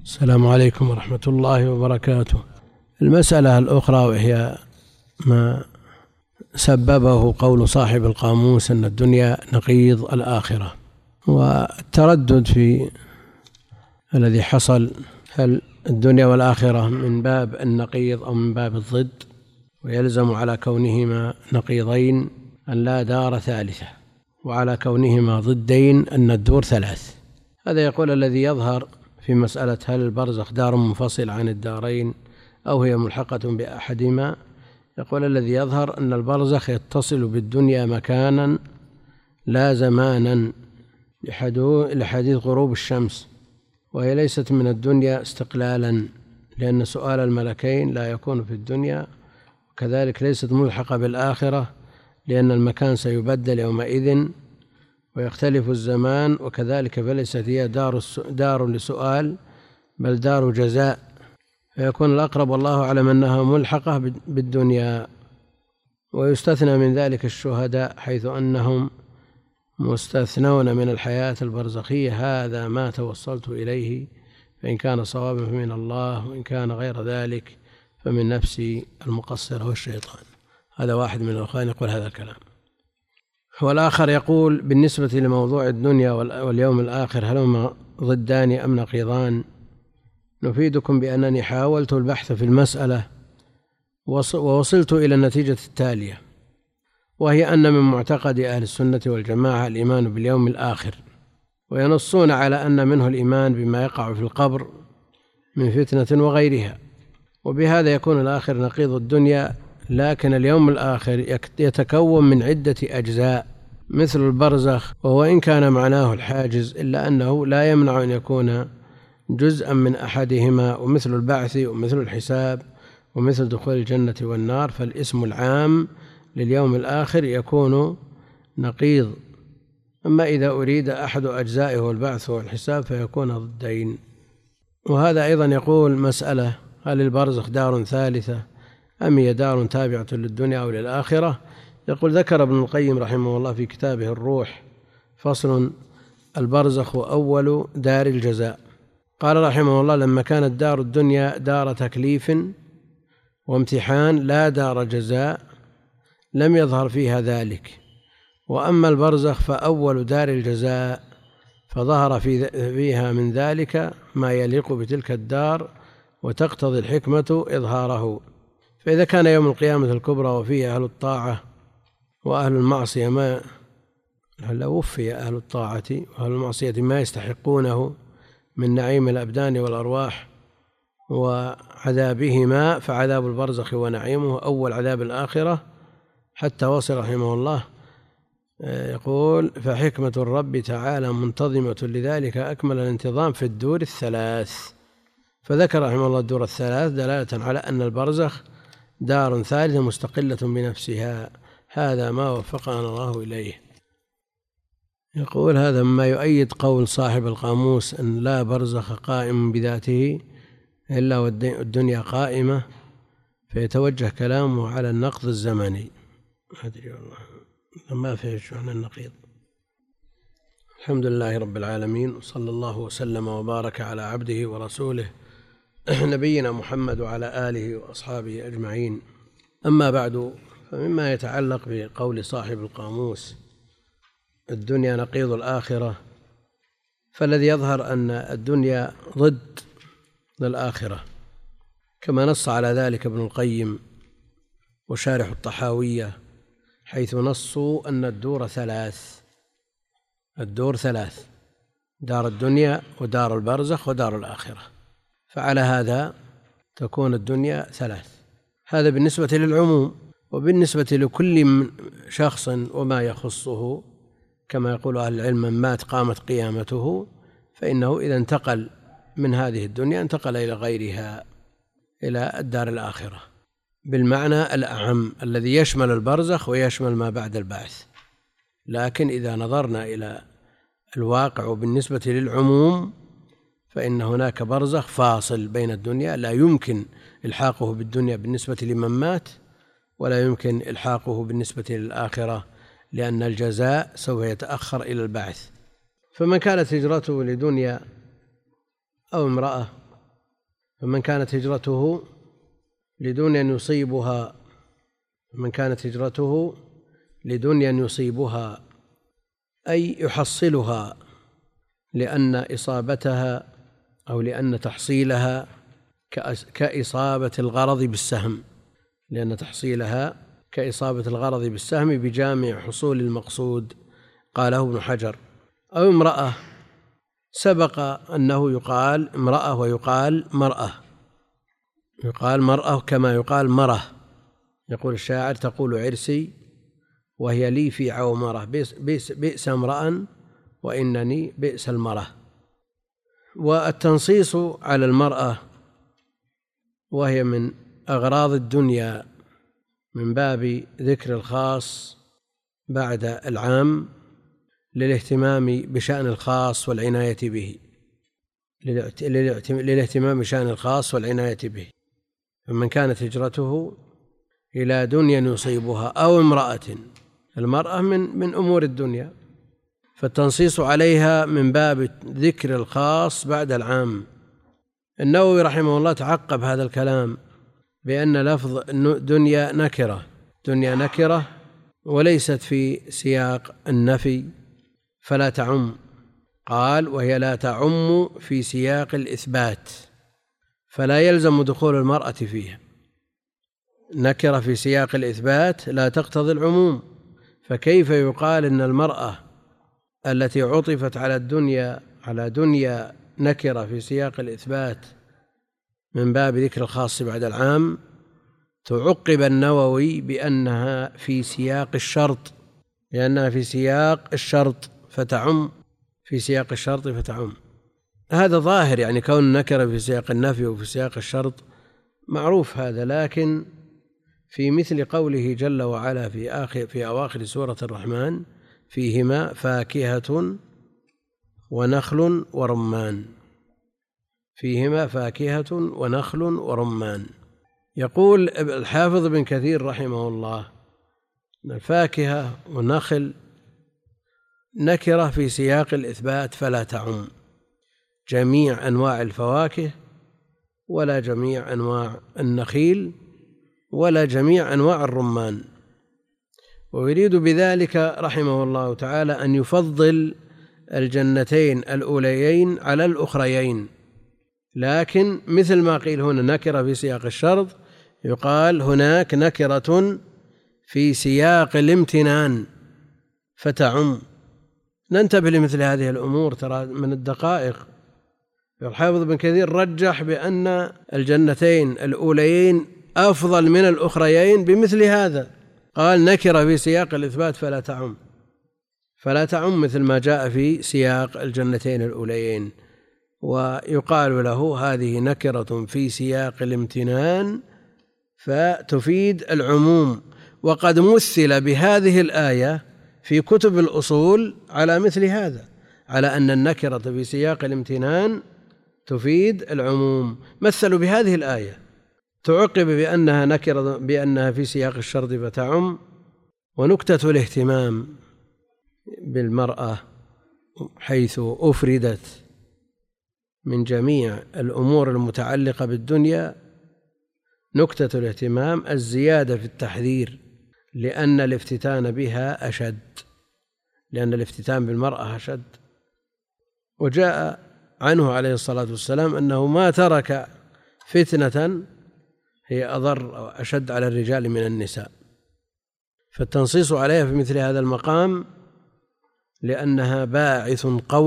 السلام عليكم ورحمة الله وبركاته. المسألة الأخرى وهي ما سببه قول صاحب القاموس أن الدنيا نقيض الآخرة، والتردد في الذي حصل هل الدنيا والآخرة من باب النقيض أو من باب الضد، ويلزم على كونهما نقيضين أن لا دار ثالثة، وعلى كونهما ضدين أن الدور ثلاث. هذا يقول الذي يظهر في مسألة هل البرزخ دار منفصل عن الدارين أو هي ملحقة بأحدهما، يقول الذي يظهر أن البرزخ يتصل بالدنيا مكانا لا زمانا لحديث غروب الشمس، وهي ليست من الدنيا استقلالا، لأن سؤال الملكين لا يكون في الدنيا، وكذلك ليست ملحقة بالآخرة لأن المكان سيبدل يومئذ ويختلف الزمان، وكذلك فليست هي دار لسؤال بل دار جزاء، فيكون الأقرب والله أعلم أنها ملحقة بالدنيا. ويستثنى من ذلك الشهداء حيث أنهم مستثنون من الحياة البرزخية. هذا ما توصلت إليه، فإن كان صوابا فمن الله، وإن كان غير ذلك فمن نفسي المقصرة والشيطان. هذا واحد من الأخوان يقول هذا الكلام. والآخر يقول بالنسبة لموضوع الدنيا واليوم الآخر هل هما ضدان أم نقيضان؟ نفيدكم بأنني حاولت البحث في المسألة ووصلت إلى النتيجة التالية، وهي أن من معتقد أهل السنة والجماعة الإيمان باليوم الآخر، وينصون على أن منه الإيمان بما يقع في القبر من فتنة وغيرها، وبهذا يكون الآخر نقيض الدنيا. لكن اليوم الآخر يتكون من عدة أجزاء مثل البرزخ، وهو إن كان معناه الحاجز إلا أنه لا يمنع أن يكون جزءا من أحدهما، ومثل البعث ومثل الحساب ومثل دخول الجنة والنار، فالاسم العام لليوم الآخر يكون نقيض. أما إذا أريد أحد أجزائه والبعث والحساب فيكون ضدين. وهذا أيضا يقول مسألة هل البرزخ دار ثالثة أم هي دار تابعة للدنيا أو للآخرة؟ يقول ذكر ابن القيم رحمه الله في كتابه الروح فصل البرزخ أول دار الجزاء، قال رحمه الله لما كانت دار الدنيا دار تكليف وامتحان لا دار جزاء لم يظهر فيها ذلك، وأما البرزخ فأول دار الجزاء فظهر فيها من ذلك ما يليق بتلك الدار وتقتضي الحكمة إظهاره. فإذا كان يوم القيامة الكبرى وفيه أهل الطاعة وأهل المعصية ما لو وفي أهل الطاعة وأهل المعصية ما يستحقونه من نعيم الأبدان والأرواح وعذابهما، فعذاب البرزخ ونعيمه أول عذاب الآخرة، حتى وصل رحمه الله يقول فحكمة الرب تعالى منتظمة لذلك أكمل الانتظام في الدور الثلاث. فذكر رحمه الله الدور الثلاث دلالة على أن البرزخ دار ثالثة مستقلة بنفسها. هذا ما وفقنا الله إليه. يقول هذا مما يؤيد قول صاحب القاموس أن لا برزخ قائم بذاته إلا والدنيا قائمة، فيتوجه كلامه على النقض الزمني. أدري والله ما فيه عن النقيض. الحمد لله رب العالمين، وصلى الله وسلم وبارك على عبده ورسوله نبينا محمد وعلى آله وأصحابه أجمعين. أما بعد، فمما يتعلق بقول صاحب القاموس الدنيا نقيض الآخرة، فالذي يظهر أن الدنيا ضد الآخرة، كما نص على ذلك ابن القيم وشارح الطحاوية، حيث نصوا أن الدور ثلاث، الدور ثلاث، دار الدنيا ودار البرزخ ودار الآخرة، فعلى هذا تكون الدنيا ثلاث. هذا بالنسبة للعموم، وبالنسبة لكل شخص وما يخصه، كما يقول أهل العلم من مات قامت قيامته، فإنه إذا انتقل من هذه الدنيا انتقل إلى غيرها، إلى الدار الآخرة بالمعنى الأعم الذي يشمل البرزخ ويشمل ما بعد البعث. لكن إذا نظرنا إلى الواقع وبالنسبة للعموم، فإن هناك برزخ فاصل بين الدنيا لا يمكن إلحاقه بالدنيا بالنسبة لمن مات، ولا يمكن إلحاقه بالنسبة للآخرة، لأن الجزاء سوف يتأخر إلى البعث. فمن كانت هجرته لدنيا أو امرأة فمن كانت هجرته لدنيا يصيبها أي يحصلها، لأن إصابتها أو لأن تحصيلها كإصابة الغرض بالسهم، لأن تحصيلها كإصابة الغرض بالسهم بجامع حصول المقصود، قاله ابن حجر. أو امرأة، سبق أنه يقال امرأة ويقال مرأة، يقال مرأة كما يقال مرة. يقول الشاعر: تقول عرسي وهي لي في عومرة، بئس امرأ وإنني بئس المرأة. والتنصيص على المرأة وهي من أغراض الدنيا من باب ذكر الخاص بعد العام للاهتمام بشأن الخاص والعناية به، فمن كانت هجرته إلى دنيا يصيبها أو امرأة، المرأة من أمور الدنيا، فالتنصيص عليها من باب ذكر الخاص بعد العام. النووي رحمه الله تعقب هذا الكلام بأن لفظ دنيا نكرة وليست في سياق النفي فلا تعم، قال: وهي لا تعم في سياق الإثبات، فلا يلزم دخول المرأة فيها. نكرة في سياق الإثبات لا تقتضي العموم، فكيف يقال إن المرأة التي عطفت على دنيا نكرة في سياق الإثبات من باب ذكر الخاص بعد العام؟ تعقب النووي بأنها في سياق الشرط، فتعم في سياق الشرط فتعم. هذا ظاهر، يعني كون النكرة في سياق النفي وفي سياق الشرط معروف هذا، لكن في مثل قوله جل وعلا في أواخر سورة الرحمن: فيهما فاكهة ونخل ورمان. يقول الحافظ ابن كثير رحمه الله أن الفاكهة والنخل نكرة في سياق الإثبات فلا تعم جميع أنواع الفواكه ولا جميع أنواع النخيل ولا جميع أنواع الرمان. ويريد بذلك رحمه الله تعالى أن يفضل الجنتين الأوليين على الأخريين، لكن مثل ما قيل هنا نكرة في سياق الشرط، يقال هناك نكرة في سياق الامتنان فتعم. ننتبه لمثل هذه الأمور، ترى من الدقائق. الحافظ ابن كثير رجح بأن الجنتين الأوليين أفضل من الأخريين بمثل هذا، قال نكرة في سياق الإثبات فلا تعم مثل ما جاء في سياق الجنتين الأوليين، ويقال له هذه نكرة في سياق الامتنان فتفيد العموم. وقد مثل بهذه الآية في كتب الأصول على مثل هذا، على أن النكرة في سياق الامتنان تفيد العموم. مثلوا بهذه الآية، تعقب بأنها نكرة بأنها في سياق الشرط فتعم. ونكتة الاهتمام بالمرأة حيث أفردت من جميع الأمور المتعلقة بالدنيا، نكتة الاهتمام الزيادة في التحذير، لأن الافتتان بها أشد، لأن الافتتان بالمرأة أشد. وجاء عنه عليه الصلاة والسلام أنه ما ترك فتنة هي أضر أو أشد على الرجال من النساء. فالتنصيص عليها في مثل هذا المقام لأنها باعث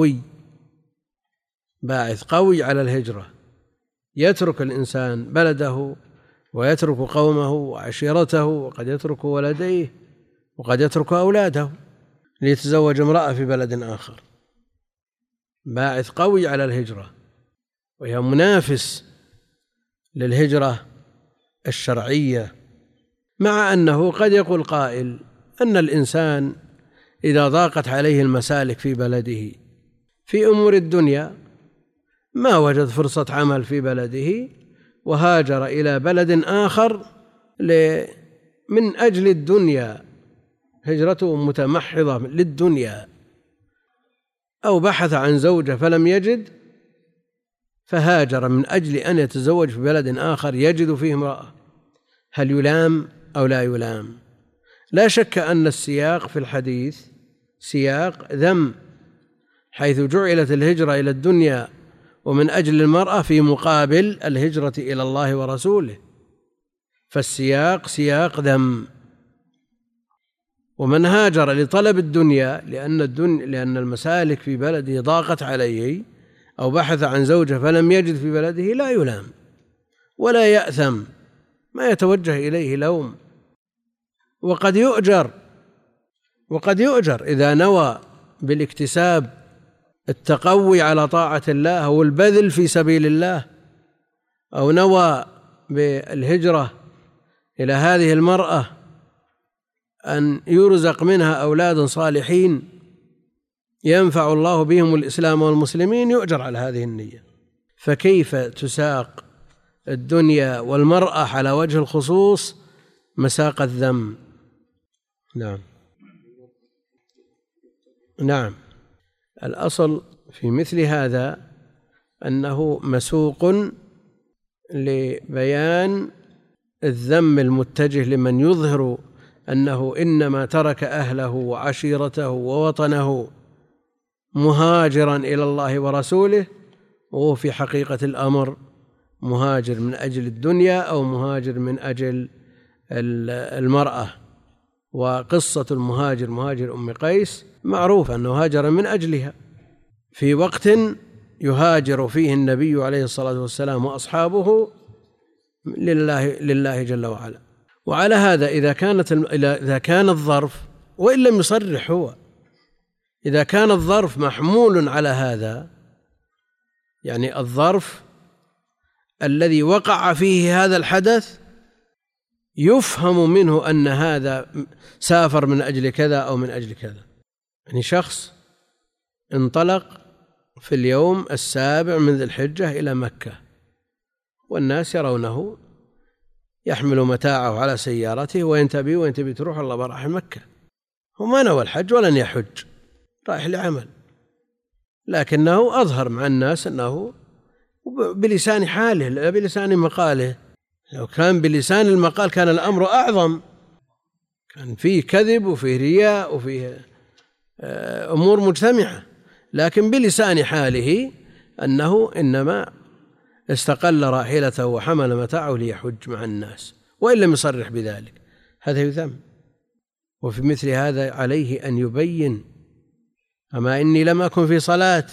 قوي على الهجرة. يترك الإنسان بلده ويترك قومه وعشيرته، وقد يترك ولديه وقد يترك أولاده ليتزوج امرأة في بلد آخر. باعث قوي على الهجرة، وهي منافس للهجرة الشرعية. مع أنه قد يقول قائل أن الإنسان إذا ضاقت عليه المسالك في بلده في أمور الدنيا ما وجد فرصة عمل في بلده وهاجر إلى بلد آخر من أجل الدنيا، هجرته متمحضة للدنيا، أو بحث عن زوجة فلم يجد فهاجر من أجل أن يتزوج في بلد آخر يجد فيه امرأة، هل يلام أو لا يلام؟ لا شك أن السياق في الحديث سياق ذم، حيث جعلت الهجرة إلى الدنيا ومن أجل المرأة في مقابل الهجرة إلى الله ورسوله، فالسياق سياق ذم. ومن هاجر لطلب الدنيا لأن المسالك في بلده ضاقت عليه، أو بحث عن زوجة فلم يجد في بلده، لا يلام ولا يأثم، ما يتوجه إليه لوم. وقد يؤجر إذا نوى بالاكتساب التقوي على طاعة الله أو البذل في سبيل الله، أو نوى بالهجرة إلى هذه المرأة أن يرزق منها أولاد صالحين ينفع الله بهم الإسلام والمسلمين، يؤجر على هذه النية. فكيف تساق الدنيا والمرأة على وجه الخصوص مساق الذم؟ نعم، الأصل في مثل هذا أنه مسوق لبيان الذم المتجه لمن يظهر أنه إنما ترك أهله وعشيرته ووطنه مهاجرا إلى الله ورسوله، وهو في حقيقة الأمر مهاجر من أجل الدنيا أو مهاجر من أجل المرأة. وقصة المهاجر مهاجر أم قيس معروف أنه هاجر من أجلها في وقت يهاجر فيه النبي عليه الصلاة والسلام وأصحابه لله جل وعلا. وعلى هذا إذا كان الظرف، وإن لم يصرح هو، إذا كان الظرف محمول على هذا، يعني الظرف الذي وقع فيه هذا الحدث يفهم منه أن هذا سافر من أجل كذا أو من أجل كذا. يعني شخص انطلق في اليوم 7 من ذي الحجة إلى مكة، والناس يرونه يحمل متاعه على سيارته وين تبي تروح، الله براح مكة، هو ما نوى الحج ولن يحج، رايح لعمل، لكنه أظهر مع الناس أنه بلسان حاله لا بلسان مقاله. لو كان بلسان المقال كان الأمر أعظم، كان فيه كذب وفيه رياء وفيه أمور مجتمعة، لكن بلسان حاله أنه إنما استقل راحلته وحمل متاعه ليحج مع الناس، وإن لم يصرح بذلك هذا يذم. وفي مثل هذا عليه أن يبين: أما إني لم أكن في صلاة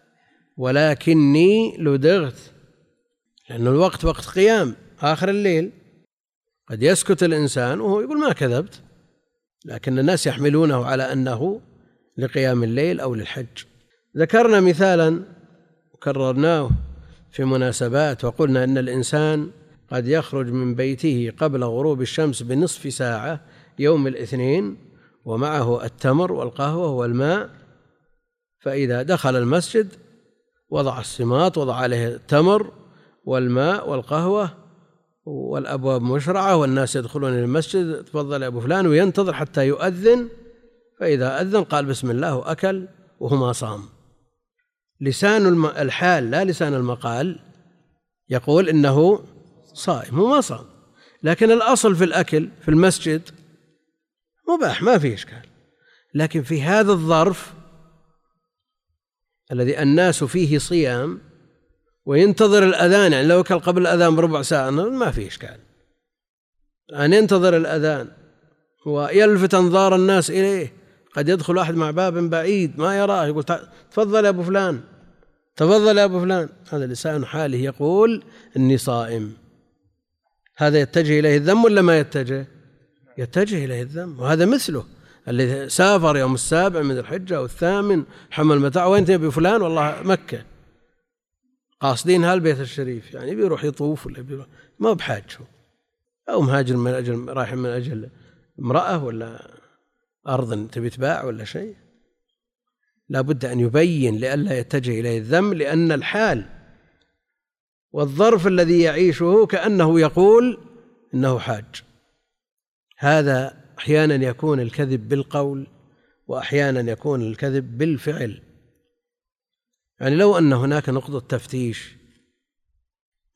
ولكني لدغت، لأن الوقت وقت قيام آخر الليل، قد يسكت الإنسان وهو يقول ما كذبت، لكن الناس يحملونه على أنه لقيام الليل أو للحج. ذكرنا مثالا وكررناه في مناسبات، وقلنا إن الإنسان قد يخرج من بيته قبل غروب الشمس بنصف ساعة يوم الاثنين، ومعه التمر والقهوة والماء، فإذا دخل المسجد وضع السماط، وضع عليه التمر والماء والقهوة والأبواب مشرعة، والناس يدخلون إلى المسجد: تفضل يا أبو فلان، وينتظر حتى يؤذن، فإذا أذن قال بسم الله وأكل وهو ما صام. لسان الحال لا لسان المقال يقول إنه صائم، هو ما صام، لكن الأصل في الأكل في المسجد مباح ما فيه إشكال. لكن في هذا الظرف الذي الناس فيه صيام وينتظر الأذان، يعني لو أكل قبل الأذان بربع ساعة ما فيه إشكال، أن ينتظر الأذان ويلفت أنظار الناس إليه، قد يدخل أحد مع باب بعيد ما يراه يقول: تفضل يا أبو فلان، تفضل يا أبو فلان، هذا لسان حاله يقول إني صائم. هذا يتجه إليه الذم ولا ما يتجه؟ يتجه إليه الذم. وهذا مثله الذي سافر يوم 7 من الحجة أو 8 حمل متاع: وين تبي فلان؟ والله مكة، قاصدين هالبيت الشريف، يعني بيروح يطوف ولا بيروح ما بحاجه، أو مهاجر من أجل رايح من أجل امرأة ولا أرض تبي تباع ولا شيء. لا بد أن يبين لئلا يتجه إليه الذم، لأن الحال والظرف الذي يعيشه كأنه يقول إنه حاج. هذا أحيانا يكون الكذب بالقول، وأحيانا يكون الكذب بالفعل. يعني لو أن هناك نقطة تفتيش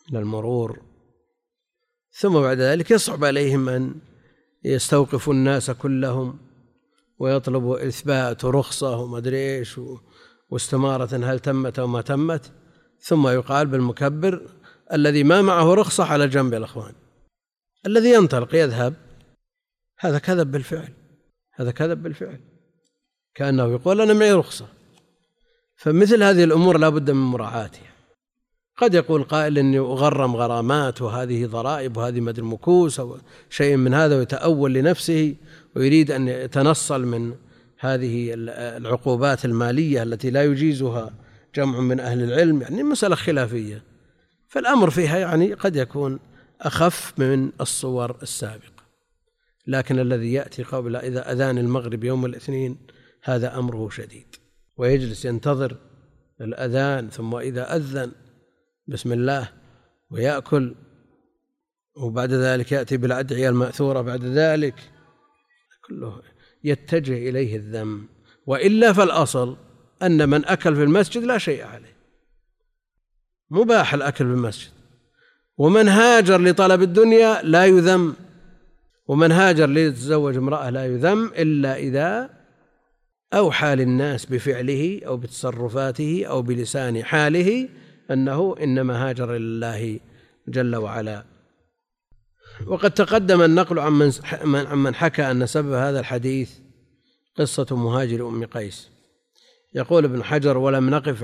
من المرور، ثم بعد ذلك يصعب عليهم أن يستوقفوا الناس كلهم ويطلبوا إثبات رخصة وما أدري إيش واستمارة هل تمت أو ما تمت، ثم يقال بالمكبر الذي ما معه رخصة على جنب الأخوان، الذي ينطلق يذهب هذا كذب بالفعل، هذا كذب بالفعل، كأنه يقول أنا معي رخصة. فمثل هذه الأمور لا بد من مراعاتها. قد يقول قائل إني أغرم غرامات وهذه ضرائب وهذه مدر مكوس أو شيء من هذا، ويتأول لنفسه ويريد أن يتنصل من هذه العقوبات المالية التي لا يجيزها جمع من أهل العلم، يعني مسألة خلافية، فالأمر فيها يعني قد يكون أخف من الصور السابقة. لكن الذي يأتي قبل إذا أذان المغرب يوم الاثنين هذا أمره شديد، ويجلس ينتظر الأذان، ثم إذا أذن بسم الله ويأكل، وبعد ذلك يأتي بالأدعية المأثورة بعد ذلك، كله يتجه إليه الذم. وإلا فالأصل أن من أكل في المسجد لا شيء عليه، مباح الأكل في المسجد، ومن هاجر لطلب الدنيا لا يذم، ومن هاجر ليتزوج امرأة لا يذم إلا إذا أوحى للناس بفعله أو بتصرفاته أو بلسان حاله أنه إنما هاجر لله جل وعلا. وقد تقدم النقل عمن حكى أن سبب هذا الحديث قصة مهاجر أم قيس. يقول ابن حجر ولم نقف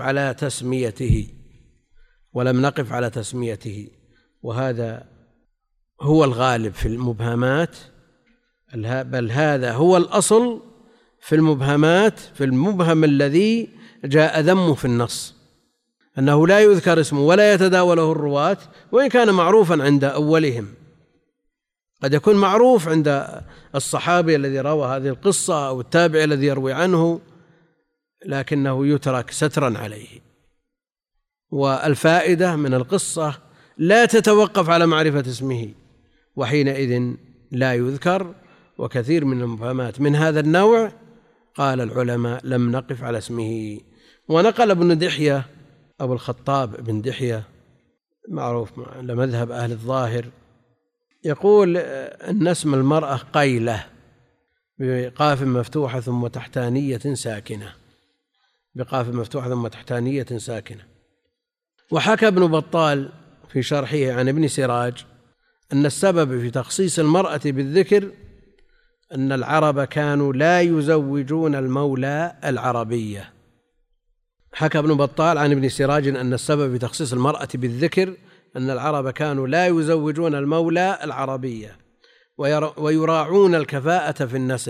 على تسميته، وهذا هو الغالب في المبهمات، بل هذا هو الأصل في المبهمات، في المبهم الذي جاء ذمه في النص، أنه لا يذكر اسمه ولا يتداوله الرواة، وإن كان معروفا عند أولهم، قد يكون معروف عند الصحابي الذي روى هذه القصة أو التابع الذي يروي عنه، لكنه يترك سترا عليه. والفائدة من القصة لا تتوقف على معرفة اسمه، وحينئذ لا يذكر. وكثير من المبهمات من هذا النوع قال العلماء لم نقف على اسمه. ونقل ابن دحية أبو الخطاب بن دحية معروف لمذهب أهل الظاهر، يقول أن اسم المرأة قيلة بقاف مفتوحة ثم تحتانية ساكنة، بقاف مفتوحة ثم تحتانية ساكنة. وحكى ابن بطال في شرحه عن ابن سراج أن السبب في تخصيص المرأة بالذكر أن العرب كانوا لا يزوجون المولى العربية. حكى ابن بطال عن ابن سراج أن السبب في تخصيص المرأة بالذكر أن العرب كانوا لا يزوجون المولى العربية ويراعون الكفاءة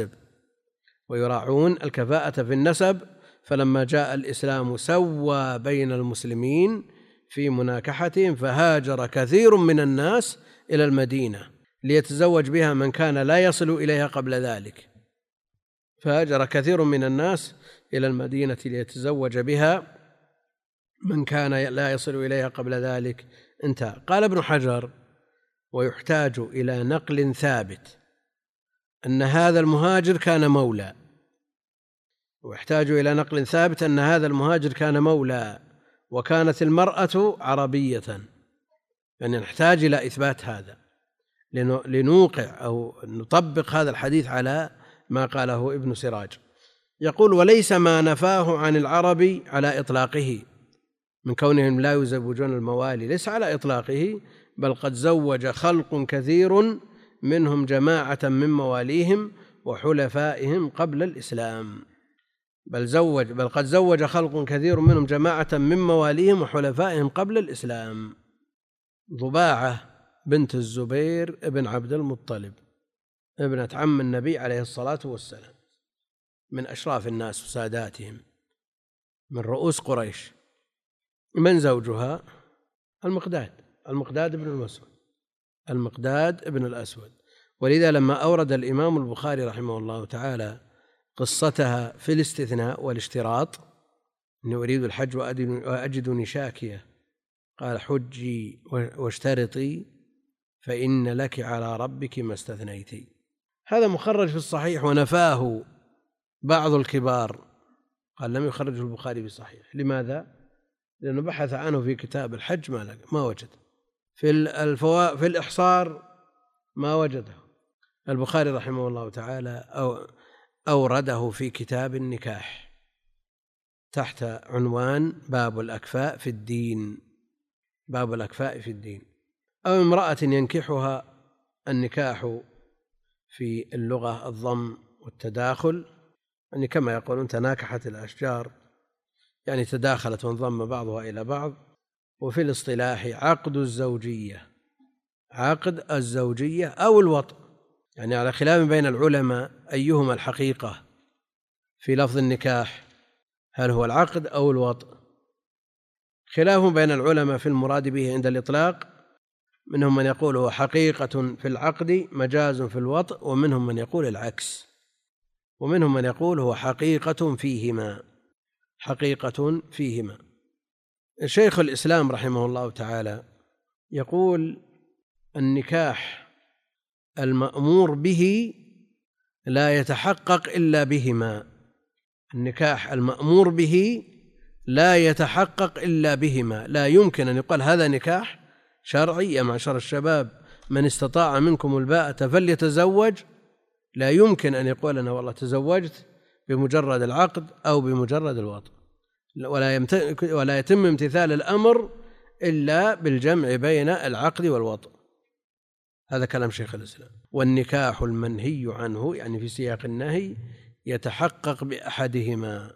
في النسب، فلما جاء الإسلام سوى بين المسلمين في مناكحتهم، فهاجر كثير من الناس إلى المدينة ليتزوج بها من كان لا يصل إليها قبل ذلك، فهاجر كثير من الناس إلى المدينة ليتزوج بها من كان لا يصل إليها قبل ذلك. انتهى. قال ابن حجر ويحتاج إلى نقل ثابت أن هذا المهاجر كان مولى، وكانت المرأة عربية، يعني نحتاج إلى إثبات هذا لنوقع أو نطبق هذا الحديث على ما قاله ابن سراج. يقول وليس ما نفاه عن العرب على إطلاقه من كونهم لا يزوجون الموالي، ليس على إطلاقه، بل قد زوج خلق كثير منهم جماعة من مواليهم وحلفائهم قبل الإسلام، بل قد زوج خلق كثير منهم جماعة من مواليهم وحلفائهم قبل الإسلام. ضباعة بنت الزبير ابن عبد المطلب ابنة عم النبي عليه الصلاة والسلام، من أشراف الناس وساداتهم، من رؤوس قريش. من زوجها؟ المقداد بن الأسود. ولذا لما أورد الإمام البخاري رحمه الله تعالى قصتها في الاستثناء والاشتراط، إني أريد الحج وأجدني شاكية، قال حجي واشترطي فإن لك على ربك ما استثنيتي. هذا مخرج في الصحيح ونفاه بعض الكبار، قال لم يخرجه البخاري في الصحيح. لماذا؟ لأنه بحث عنه في كتاب الحج ما وجد. في الإحصار ما وجده. البخاري رحمه الله تعالى أورده في كتاب النكاح تحت عنوان باب الأكفاء في الدين، باب الأكفاء في الدين. أو امرأة ينكحها النكاح في اللغة الضم والتداخل، يعني كما يقولون تناكحت الأشجار، يعني تداخلت وانضم بعضها إلى بعض. وفي الاصطلاح عقد الزوجية، عقد الزوجية أو الوطء، يعني على خلاف بين العلماء أيهما الحقيقة في لفظ النكاح، هل هو العقد أو الوطء؟ خلاف بين العلماء في المراد به عند الإطلاق، منهم من يقول هو حقيقة في العقد مجاز في الوطء، ومنهم من يقول العكس، ومنهم من يقول هو حقيقة فيهما، حقيقة فيهما. الشيخ الإسلام رحمه الله تعالى يقول النكاح المأمور به لا يتحقق إلا بهما، النكاح المأمور به لا يتحقق إلا بهما. لا يمكن أن يقال هذا نكاح شرعي يا معشر الشباب من استطاع منكم الباءة فليتزوج، لا يمكن أن يقول أنا والله تزوجت بمجرد العقد أو بمجرد الوطء، ولا يتم امتثال الأمر إلا بالجمع بين العقد والوطء. هذا كلام شيخ الإسلام. والنكاح المنهي عنه يعني في سياق النهي يتحقق بأحدهما،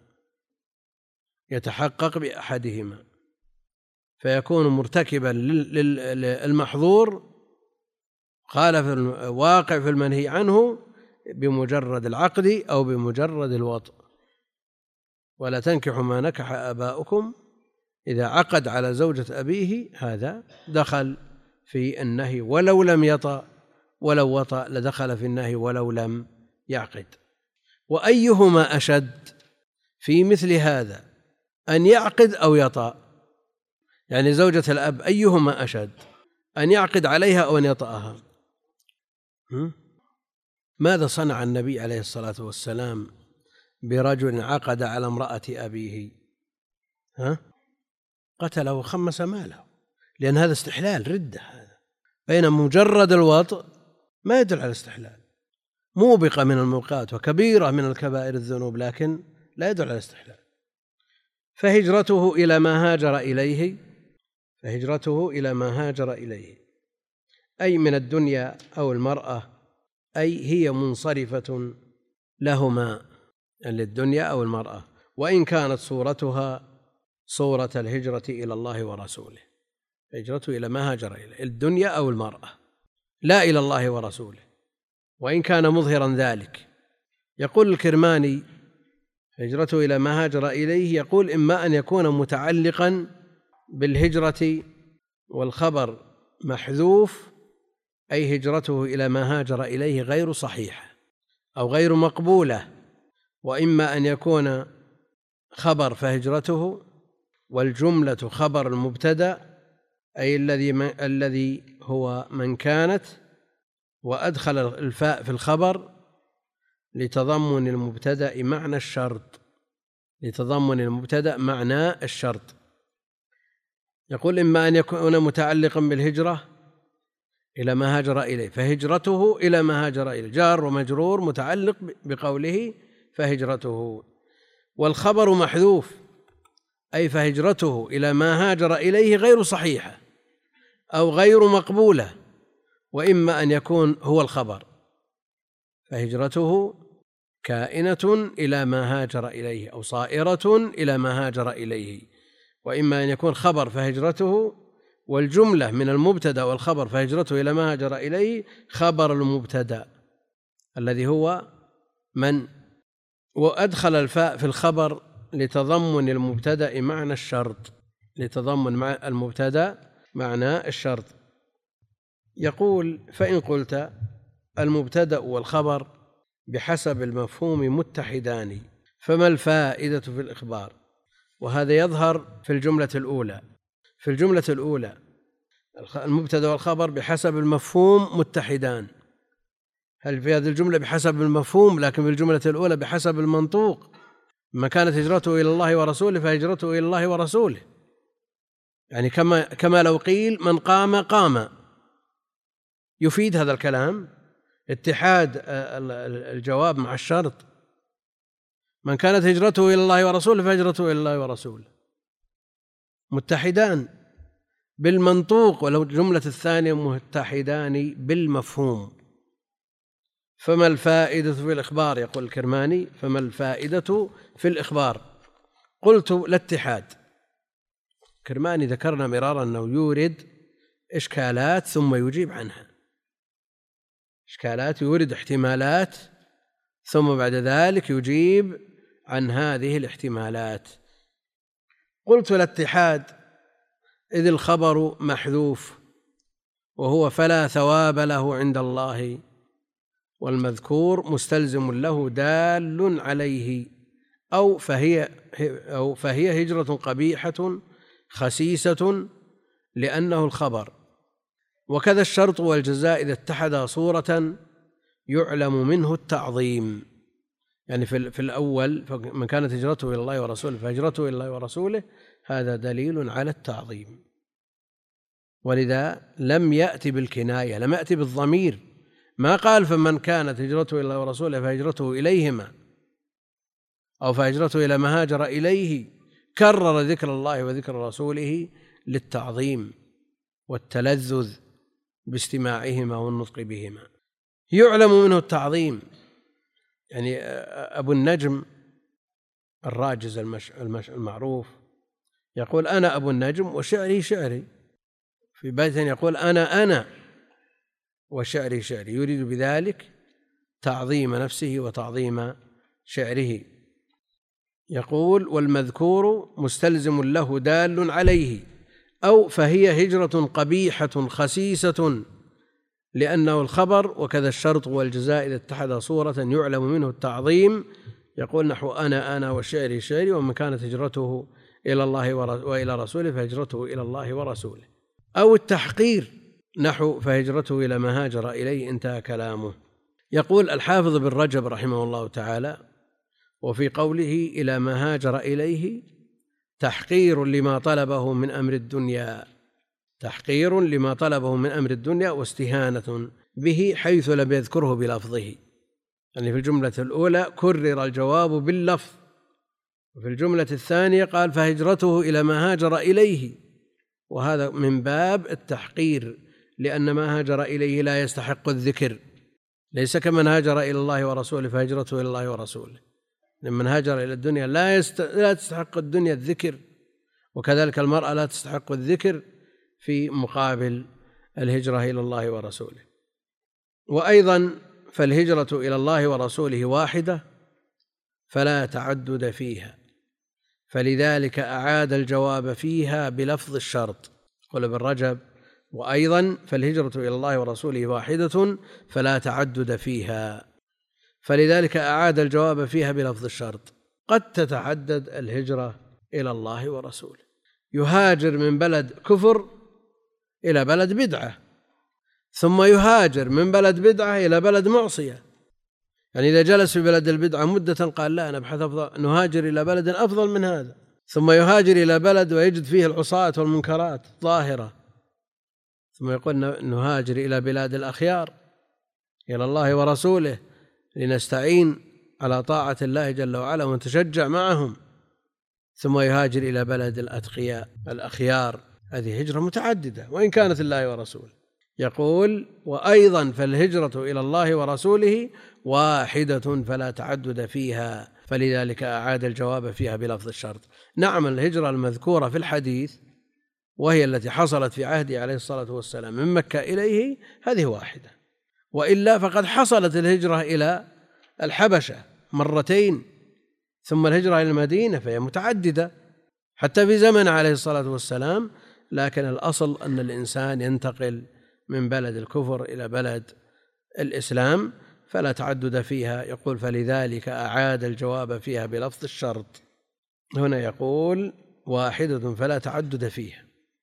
يتحقق بأحدهما، فيكون مرتكبا للمحظور خالف الواقع في المنهي عنه بمجرد العقد أو بمجرد الوطء. ولا تنكحوا ما نكح آباؤكم، إذا عقد على زوجة أبيه هذا دخل في النهي ولو لم يطأ، ولو وطأ لدخل في النهي ولو لم يعقد. وأيهما أشد في مثل هذا، أن يعقد أو يطأ؟ يعني زوجة الأب أيهما أشد، أن يعقد عليها أو أن يطأها؟ ماذا صنع النبي عليه الصلاة والسلام برجل عقد على امرأة أبيه؟ قتله وخمس ماله، لأن هذا استحلال ردة، هذا بين مجرد الوطء ما يدل على الاستحلال، موبقة من الموبقات وكبيرة من الكبائر الذنوب، لكن لا يدل على الاستحلال. فهجرته إلى ما هاجر إليه، فهجرته إلى ما هاجر إليه أي من الدنيا أو المرأة، أي هي منصرفة لهما، للدنيا أو المرأة، وإن كانت صورتها صورة الهجرة إلى الله ورسوله. هجرته إلى ما هاجر إليه، الدنيا أو المرأة، لا إلى الله ورسوله، وإن كان مظهرا ذلك. يقول الكرماني هجرته إلى ما هاجر إليه، يقول إما أن يكون متعلقا بالهجرة والخبر محذوف، أي هجرته إلى ما هاجر إليه غير صحيحة أو غير مقبولة، وإما أن يكون خبر فهجرته والجملة خبر المبتدأ، أي الذي هو من كانت، وأدخل الفاء في الخبر لتضمن المبتدأ معنى الشرط، لتضمن المبتدأ معنى الشرط. يقول إما أن يكون متعلقا بالهجرة إلى ما هاجر إليه، فهجرته إلى ما هاجر إليه جار ومجرور متعلق بقوله فهجرته، والخبر محذوف أي فهجرته إلى ما هاجر إليه غير صحيحة أو غير مقبولة، وإما أن يكون هو الخبر فهجرته كائنة إلى ما هاجر إليه أو صائرة إلى ما هاجر إليه، وإما أن يكون خبر فهجرته والجملة من المبتدأ والخبر فهجرته إلى ما هاجر إليه خبر المبتدأ الذي هو من، وأدخل الفاء في الخبر لتضمن المبتدأ معنى الشرط، لتضمن المبتدأ معنى الشرط. يقول فإن قلت المبتدأ والخبر بحسب المفهوم متحدان فما الفائدة في الإخبار؟ وهذا يظهر في الجملة الأولى. في الجملة الأولى المبتدأ والخبر بحسب المفهوم متحدان، هل في هذه الجملة بحسب المفهوم؟ لكن في الجملة الأولى بحسب المنطوق، ما كانت هجرته إلى الله ورسوله فهجرته إلى الله ورسوله، يعني كما لو قيل من قام قام، يفيد هذا الكلام اتحاد الجواب مع الشرط. من كانت هجرته إلى الله ورسوله فهجرته إلى الله ورسوله، متحدان بالمنطوق، ولو جملة الثانية متحدان بالمفهوم. فما الفائدة في الإخبار؟ يقول الكرماني: فما الفائدة في الإخبار؟ قلت: الاتحاد. الكرماني ذكرنا مرارا أنه يورد إشكالات ثم يجيب عنها، إشكالات، يورد احتمالات ثم بعد ذلك يجيب عن هذه الاحتمالات. قلت: الاتحاد، إذ الخبر محذوف وهو فلا ثواب له عند الله، والمذكور مستلزم له دال عليه، أو فهي هجرة قبيحة خسيسة لأنه الخبر. وكذا الشرط والجزاء إذا اتحدا صورة يعلم منه التعظيم. يعني في الأول من كانت هجرته إلى الله ورسوله فهجرته إلى الله ورسوله، هذا دليل على التعظيم، ولذا لم يأتي بالكناية، لم يأتي بالضمير، ما قال فمن كانت هجرته إلى الله ورسوله فهجرته إليهما أو فهجرته إلى ما هاجر إليه، كرر ذكر الله وذكر رسوله للتعظيم والتلذذ باستماعهما والنطق بهما. يعلم منه التعظيم، يعني أبو النجم الراجز المعروف يقول: أنا أبو النجم وشعري شعري. في بيت يقول: أنا وشعري شعري، يريد بذلك تعظيم نفسه وتعظيم شعره. يقول: والمذكور مستلزم له دال عليه، أو فهي هجرة قبيحة خسيسة لأنه الخبر. وكذا الشرط والجزاء إذا اتحد صورة يعلم منه التعظيم. يقول نحو أنا وشعري شعري، ومن كانت هجرته إلى الله وإلى رسوله فهجرته إلى الله ورسوله. أو التحقير نحو فهجرته إلى ما هاجر إليه، انتهى كلامه. يقول الحافظ بن رجب رحمه الله تعالى: وفي قوله إلى ما هاجر إليه تحقير لما طلبه من أمر الدنيا، تحقير لما طلبه من أمر الدنيا واستهانة به، حيث لم يذكره بلفظه. يعني في الجملة الأولى كرر الجواب باللفظ، وفي الجملة الثانية قال فهجرته إلى ما هاجر إليه، وهذا من باب التحقير، لأن ما هاجر إليه لا يستحق الذكر، ليس كمن هاجر إلى الله ورسوله فهجرته إلى الله ورسوله. لمن هاجر إلى الدنيا لا تستحق الدنيا الذكر، وكذلك المرأة لا تستحق الذكر في مقابل الهجرة إلى الله ورسوله. وأيضا فالهجرة إلى الله ورسوله واحدة فلا تعدد فيها، فلذلك أعاد الجواب فيها بلفظ الشرط. قال ابن رجب: وأيضا فالهجرة إلى الله ورسوله واحدة فلا تعدد فيها، فلذلك أعاد الجواب فيها بلفظ الشرط. قد تتعدد الهجرة إلى الله ورسوله، يهاجر من بلد كفر إلى بلد بدعة، ثم يهاجر من بلد بدعة إلى بلد معصية. يعني إذا جلس في بلد البدعة مدة قال لا نبحث نهاجر إلى بلد أفضل من هذا، ثم يهاجر إلى بلد ويجد فيه العصاة والمنكرات ظاهرة، ثم يقول نهاجر إلى بلاد الأخيار إلى الله ورسوله لنستعين على طاعة الله جل وعلا ونتشجع معهم، ثم يهاجر إلى بلد الأتقياء الأخيار. هذه هجرة متعددة وإن كانت الله ورسوله. يقول: وأيضا فالهجرة إلى الله ورسوله واحدة فلا تعدد فيها، فلذلك أعاد الجواب فيها بلفظ الشرط. نعم، الهجرة المذكورة في الحديث وهي التي حصلت في عهده عليه الصلاة والسلام من مكة إليه هذه واحدة، وإلا فقد حصلت الهجرة إلى الحبشة مرتين، ثم الهجرة إلى المدينة فهي متعددة حتى في زمن عليه الصلاة والسلام. لكن الأصل أن الإنسان ينتقل من بلد الكفر إلى بلد الإسلام فلا تعدد فيها. يقول: فلذلك أعاد الجواب فيها بلفظ الشرط. هنا يقول: واحدة فلا تعدد فيها.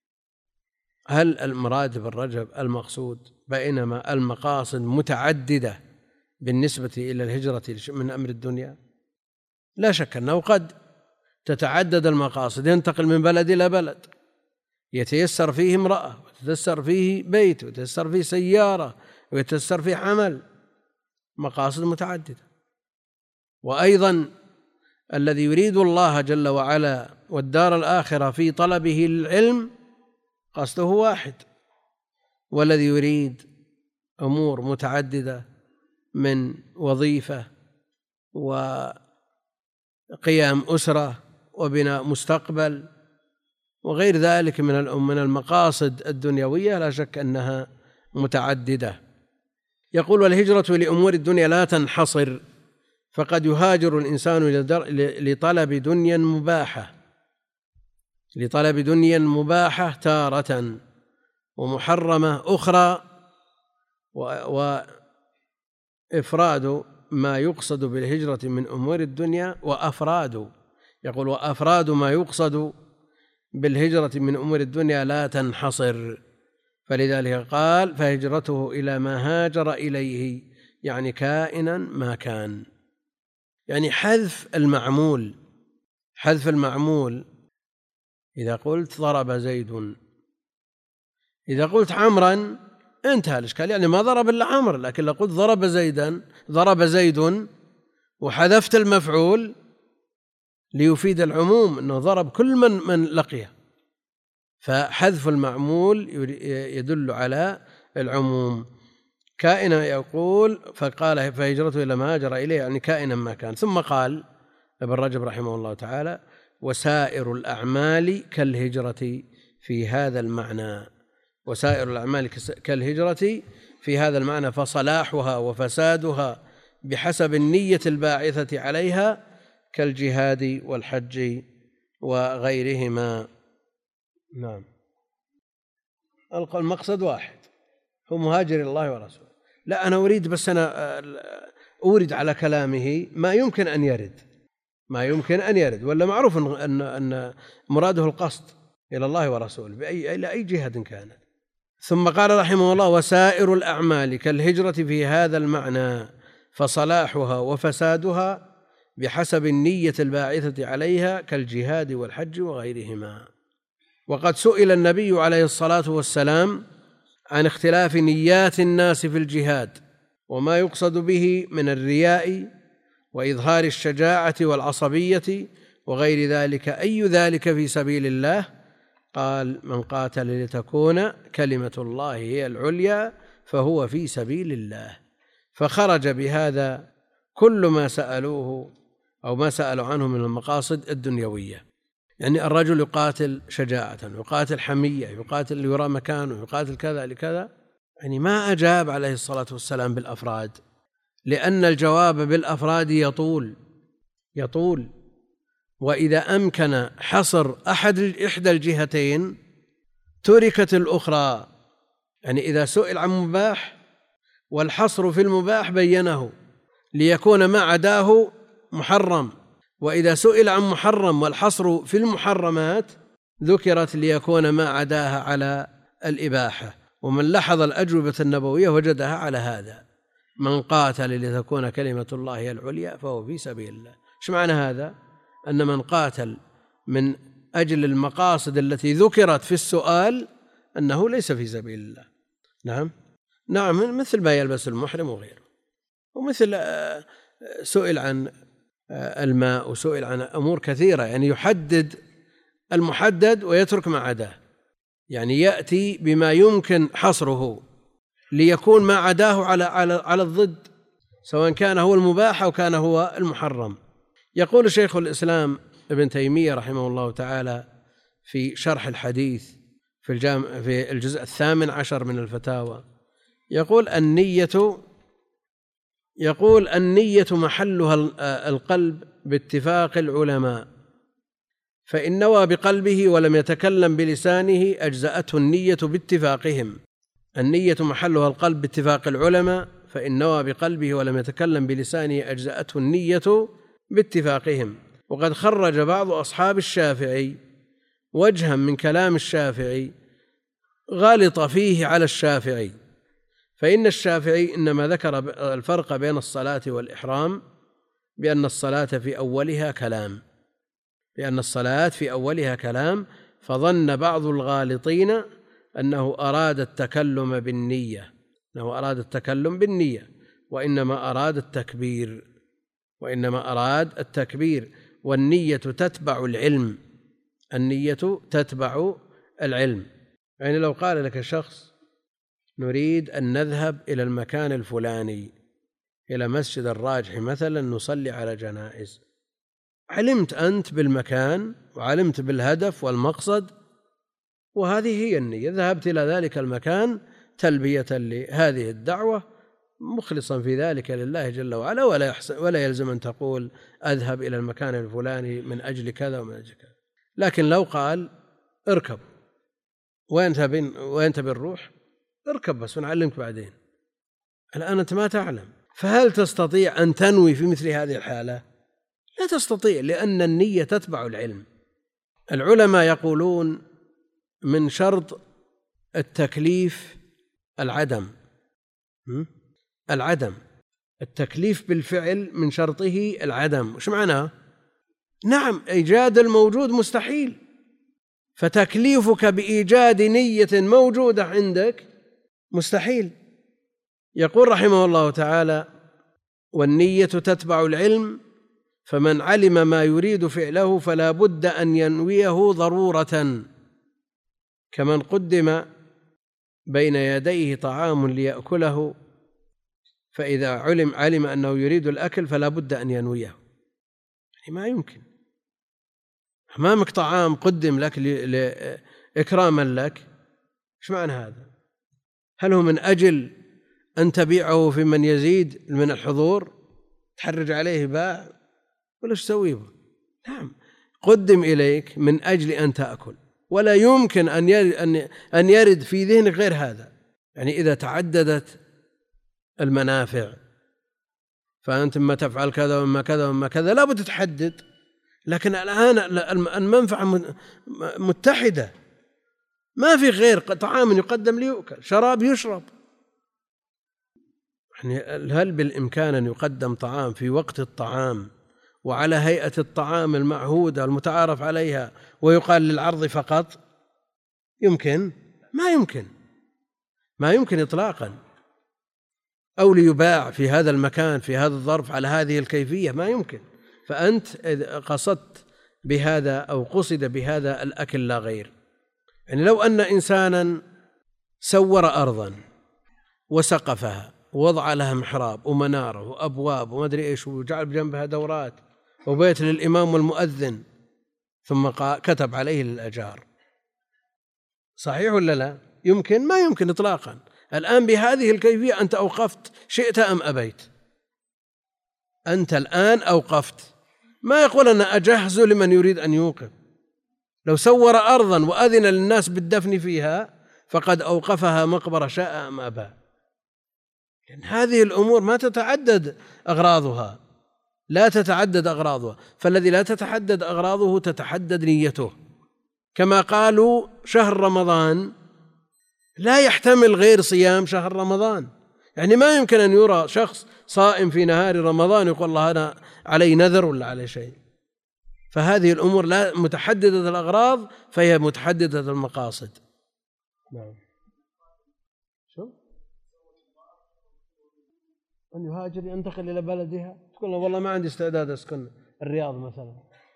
هل المراد بالرجب المقصود بينما المقاصد متعددة بالنسبة إلى الهجرة من أمر الدنيا؟ لا شك أنه قد تتعدد المقاصد، ينتقل من بلد إلى بلد، يتيسر فيه امرأة، ويتيسر فيه بيت، ويتيسر فيه سيارة، ويتيسر فيه عمل، مقاصد متعددة. وأيضا الذي يريد الله جل وعلا والدار الآخرة في طلبه للعلم قصده واحد، والذي يريد أمور متعددة من وظيفة وقيام أسرة وبناء مستقبل وغير ذلك من المقاصد الدنيوية لا شك أنها متعددة. يقول: والهجرة لأمور الدنيا لا تنحصر، فقد يهاجر الإنسان لطلب دنيا مباحة تارة، ومحرمة أخرى. وإفراد ما يقصد بالهجرة من أمور الدنيا يقول: وأفراد ما يقصد بالهجرة من أمور الدنيا لا تنحصر، فلذلك قال: فهجرته إلى ما هاجر إليه، يعني كائنا ما كان. يعني حذف المعمول. إذا قلت ضرب زيد، إذا قلت عمرا انتهى الإشكال، يعني ما ضرب إلا عمرو. لكن لو قلت ضرب زيد وحذفت المفعول ليفيد العموم أنه ضرب كل من لقيه، فحذف المعمول يدل على العموم. كائنا يقول، فقال: فهجرته إلى ما هاجر إليه، يعني كائنا ما كان. ثم قال ابن رجب رحمه الله تعالى: وسائر الأعمال كالهجرة في هذا المعنى. وسائر الأعمال كالهجرة في هذا المعنى، فصلاحها وفسادها بحسب النية الباعثة عليها كالجهاد والحج وغيرهما. نعم، المقصد واحد، هو مهاجر الله ورسوله. لا، أنا أريد بس أنا أورد على كلامه ما يمكن أن يرد، ولا معروف أن مراده القصد إلى الله ورسوله إلى أي جهة كانت. ثم قال رحمه الله: وسائر الأعمال كالهجرة في هذا المعنى، فصلاحها وفسادها بحسب النية الباعثة عليها كالجهاد والحج وغيرهما. وقد سئل النبي عليه الصلاة والسلام عن اختلاف نيات الناس في الجهاد، وما يقصد به من الرياء وإظهار الشجاعة والعصبية وغير ذلك، أي ذلك في سبيل الله؟ قال: من قاتل لتكون كلمة الله هي العليا فهو في سبيل الله. فخرج بهذا كل ما سألوه أو ما سألوا عنه من المقاصد الدنيوية. يعني الرجل يقاتل شجاعة، يقاتل حمية، يقاتل ليرى مكانه، يقاتل كذا لكذا، يعني ما أجاب عليه الصلاة والسلام بالأفراد، لأن الجواب بالأفراد يطول، وإذا أمكن حصر إحدى الجهتين تركت الأخرى. يعني إذا سئل عن مباح والحصر في المباح بينه ليكون ما عداه محرم، وإذا سئل عن محرم والحصر في المحرمات ذكرت ليكون ما عداها على الإباحة. ومن لحظ الأجوبة النبوية وجدها على هذا: من قاتل لتكون كلمة الله هي العليا فهو في سبيل الله. إيش معنى هذا؟ أن من قاتل من أجل المقاصد التي ذكرت في السؤال أنه ليس في سبيل الله. نعم، مثل ما يلبس المحرم وغيره، ومثل سئل عن الماء وسئل عن أمور كثيرة. يعني يحدد المحدد ويترك ما عداه، يعني يأتي بما يمكن حصره ليكون ما عداه على الضد، سواء كان هو المباح أو كان هو المحرم. يقول شيخ الإسلام ابن تيمية رحمه الله تعالى في شرح الحديث في الجزء 18 من الفتاوى، يقول: النية محلها القلب باتفاق العلماء، فإن نوى بقلبه ولم يتكلم بلسانه أجزأته النية باتفاقهم. النية محلها القلب باتفاق العلماء، فإن نوى بقلبه ولم يتكلم بلسانه أجزأته النية باتفاقهم. وقد خرج بعض أصحاب الشافعي وجها من كلام الشافعي غلط فيه على الشافعي، فإن الشافعي إنما ذكر الفرق بين الصلاة والإحرام بأن الصلاة في أولها كلام، فظن بعض الغالطين أنه أراد التكلم بالنية وإنما أراد التكبير والنية تتبع العلم. يعني لو قال لك شخص نريد أن نذهب إلى المكان الفلاني، إلى مسجد الراجح مثلا، نصلي على جنائز، علمت أنت بالمكان وعلمت بالهدف والمقصد، وهذه هي النية، ذهبت إلى ذلك المكان تلبية لهذه الدعوة مخلصا في ذلك لله جل وعلا، ولا يلزم أن تقول أذهب إلى المكان الفلاني من أجل كذا ومن أجل كذا. لكن لو قال اركب، وين تبي نروح؟ اركب بس ونعلمك بعدين، الآن أنت ما تعلم، فهل تستطيع أن تنوي في مثل هذه الحالة؟ لا تستطيع، لأن النية تتبع العلم. العلماء يقولون من شرط التكليف العدم، التكليف بالفعل من شرطه العدم. وش معناه؟ نعم، إيجاد الموجود مستحيل، فتكليفك بإيجاد نية موجودة عندك مستحيل. يقول رحمه الله تعالى: والنية تتبع العلم، فمن علم ما يريد فعله فلا بد أن ينويه ضرورة، كمن قدم بين يديه طعام ليأكله، فإذا علم أنه يريد الأكل فلا بد أن ينويه. يعني ما يمكن، أمامك طعام قدم لك إكراما لك، إيش معنى هذا؟ هل هو من أجل أن تبيعه في من يزيد من الحضور، تحرج عليه باع، ولا ايش تسوي به؟ نعم، قدم إليك من أجل أن تأكل، ولا يمكن أن يرد في ذهنك غير هذا. يعني إذا تعددت المنافع، فأنت ما تفعل كذا وما كذا وما كذا، لا بد تحدد. لكن الآن المنفعة متحدة، ما في غير طعام يقدم ليؤكل، شراب يشرب. يعني هل بالإمكان أن يقدم طعام في وقت الطعام وعلى هيئة الطعام المعهودة المتعارف عليها ويقال للعرض فقط؟ يمكن؟ ما يمكن إطلاقا. أو ليباع في هذا المكان في هذا الظرف على هذه الكيفية، ما يمكن. فأنت قصدت بهذا أو قصد بهذا الأكل لا غير. يعني لو أن إنسانا سور أرضا وسقفها ووضع لها محراب ومنارة وأبواب وما أدري إيش، وجعل بجنبها دورات وبيت للإمام والمؤذن، ثم كتب عليه للأجار، صحيح ولا لا؟ يمكن؟ ما يمكن إطلاقا. الآن بهذه الكيفية أنت أوقفت، شئت أم أبيت، أنت الآن أوقفت. ما يقول أنا أجهز لمن يريد أن يوقف. لو سور أرضا وأذن للناس بالدفن فيها فقد أوقفها مقبرة، شاء أم أبى. يعني هذه الأمور ما تتعدد أغراضها، لا تتعدد أغراضها، فالذي لا تتحدد أغراضه تتحدد نيته. كما قالوا شهر رمضان لا يحتمل غير صيام شهر رمضان. يعني ما يمكن أن يرى شخص صائم في نهار رمضان يقول الله أنا علي نذر ولا علي شيء. فهذه الأمور لا متحددة الأغراض، فهي متحددة المقاصد. نعم. شو؟ أن يهاجر، ينتقل إلى بلدها، تقول والله ما عندي استعداد أسكن الرياض مثلا.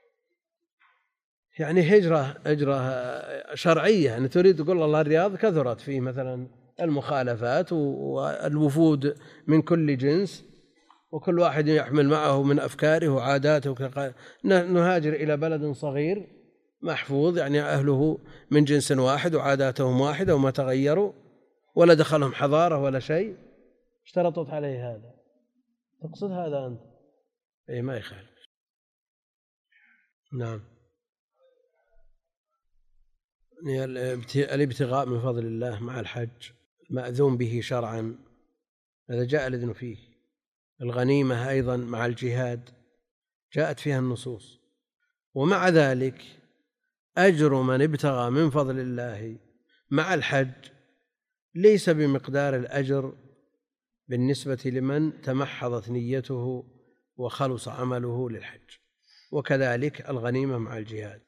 يعني هجرة شرعية، يعني تريد تقول الله الرياض كثرت فيه مثلا المخالفات والوفود من كل جنس، وكل واحد يحمل معه من أفكاره وعاداته، نهاجر إلى بلد صغير محفوظ، يعني أهله من جنس واحد وعاداتهم واحدة وما تغيروا ولا دخلهم حضارة ولا شيء، اشترطت عليه هذا. تقصد هذا أنت؟ أي ما يخالف. نعم. الابتغاء من فضل الله مع الحج مأذون به شرعا، هذا جاء الإذن فيه. الغنيمة أيضا مع الجهاد جاءت فيها النصوص. ومع ذلك أجر من ابتغى من فضل الله مع الحج ليس بمقدار الأجر بالنسبة لمن تمحضت نيته وخلص عمله للحج. وكذلك الغنيمة مع الجهاد.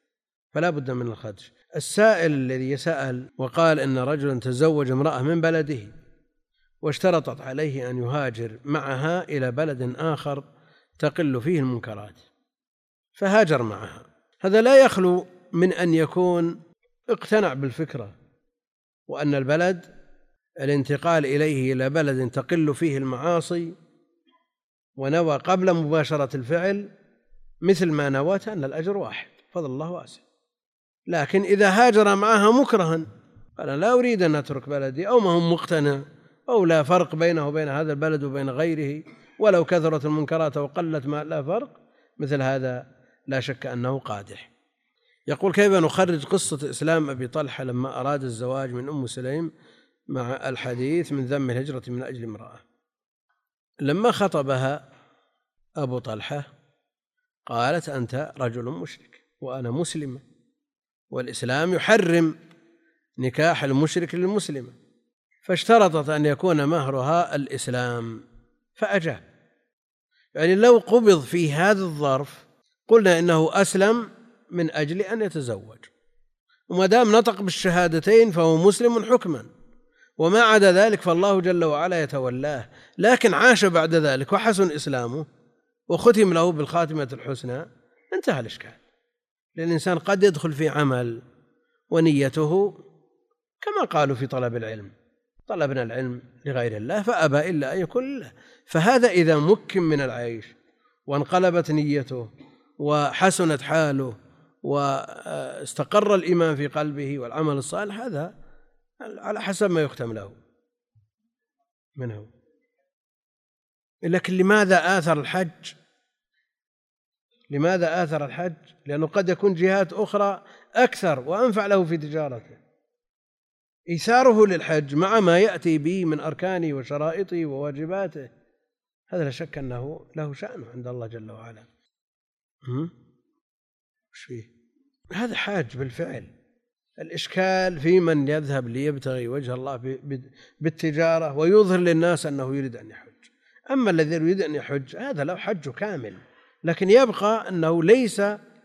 فلا بد من الخدش. السائل الذي سأل وقال إن رجلا تزوج امرأة من بلده واشترطت عليه أن يهاجر معها إلى بلد آخر تقل فيه المنكرات، فهاجر معها، هذا لا يخلو من أن يكون اقتنع بالفكرة، وأن البلد الانتقال إليه إلى بلد تقل فيه المعاصي، ونوى قبل مباشرة الفعل مثل ما نوت أن الأجر واحد، فضل الله واسع. لكن إذا هاجر معها مكرها، أنا لا أريد أن أترك بلدي، أو ما هم مقتنع، أو لا فرق بينه وبين هذا البلد وبين غيره، ولو كثرت المنكرات وقلت ما لا فرق، مثل هذا لا شك أنه قادح. يقول: كيف نخرج قصة إسلام أبي طلحة لما أراد الزواج من أم سليم مع الحديث من ذم الهجرة من أجل امرأة؟ لما خطبها أبو طلحة قالت: أنت رجل مشرك وأنا مسلمة، والإسلام يحرم نكاح المشرك للمسلمة، فاشترطت أن يكون مهرها الإسلام، فأجاب. يعني لو قبض في هذا الظرف قلنا إنه أسلم من أجل أن يتزوج، وما دام نطق بالشهادتين فهو مسلم حكما، وما عدا ذلك فالله جل وعلا يتولاه. لكن عاش بعد ذلك وحسن إسلامه وختم له بالخاتمة الحسنى، انتهى الإشكال. لأن الإنسان قد يدخل في عمل ونيته كما قالوا في طلب العلم: طلبنا العلم لغير الله فأبى إلا أن يكون لله. فهذا إذا مكن من العيش وانقلبت نيته وحسنت حاله واستقر الإيمان في قلبه والعمل الصالح، هذا على حسب ما يختم له منه. لكن لماذا آثر الحج؟ لماذا آثر الحج؟ لأنه قد يكون جهات أخرى أكثر وأنفع له في تجارته. إيثاره للحج مع ما يأتي به من أركانه وشرائطه وواجباته، هذا لا شك أنه له شأنه عند الله جل وعلا. وش فيه؟ هذا حاج بالفعل. الإشكال في من يذهب ليبتغي وجه الله بالتجارة ويظهر للناس أنه يريد أن يحج. أما الذي يريد أن يحج هذا له حج كامل، لكن يبقى أنه ليس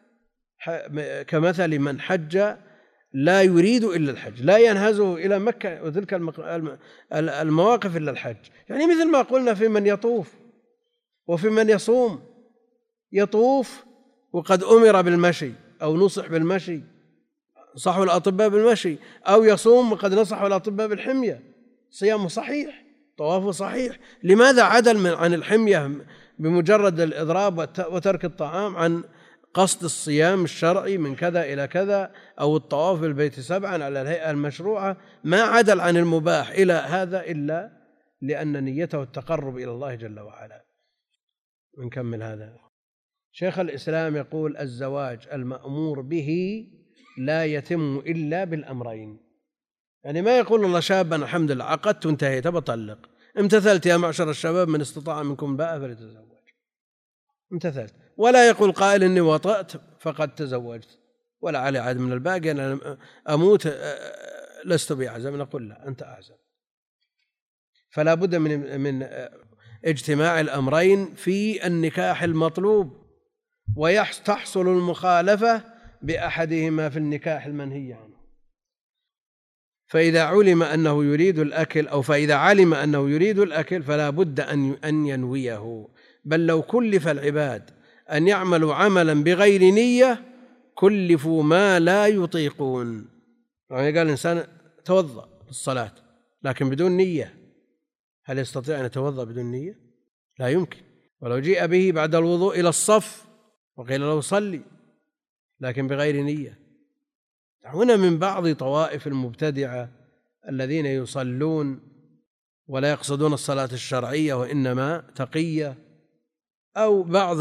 كمثل من حج لا يريد إلا الحج، لا ينهزه إلى مكة وتلك المواقف إلا الحج. يعني مثل ما قلنا في من يطوف وفي من يصوم، يطوف وقد أمر بالمشي أو نصح بالمشي، نصحوا الأطباء بالمشي، أو يصوم وقد نصحوا الأطباء بالحمية، صيامه صحيح، طوافه صحيح. لماذا عدل عن الحمية بمجرد الإضراب وترك الطعام عن قصد الصيام الشرعي من كذا إلى كذا، أو الطواف بالبيت 7 على الهيئة المشروعة؟ ما عدل عن المباح إلى هذا إلا لأن نيته التقرب إلى الله جل وعلا. ونكمل هذا. شيخ الإسلام يقول: الزواج المأمور به لا يتم إلا بالأمرين. يعني ما يقول الله شابا الحمد لله عقدت وانتهيت بطلق، امتثلت يا معشر الشباب من استطاع منكم باء فليتزوج، امتثلت. ولا يقول قائل إني وطأت فقد تزوجت ولا علي عاد من الباقي، أنا أموت لست بأعزم. نقول لا، أنت أعزم. فلا بد من اجتماع الأمرين في النكاح المطلوب، وتحصل المخالفة بأحدهما في النكاح المنهي عنه. فإذا علم أنه يريد الأكل، أو فإذا علم أنه يريد الأكل فلا بد أن ينويه. بل لو كلف العباد أن يعملوا عملا بغير نية كلفوا ما لا يطيقون. يعني قال الإنسان توضأ للصلاة لكن بدون نية، هل يستطيع أن يتوضأ بدون نية؟ لا يمكن. ولو جيء به بعد الوضوء إلى الصف وقيل له صلي لكن بغير نية. هنا من بعض طوائف المبتدعة الذين يصلون ولا يقصدون الصلاة الشرعية وإنما تقية، أو بعض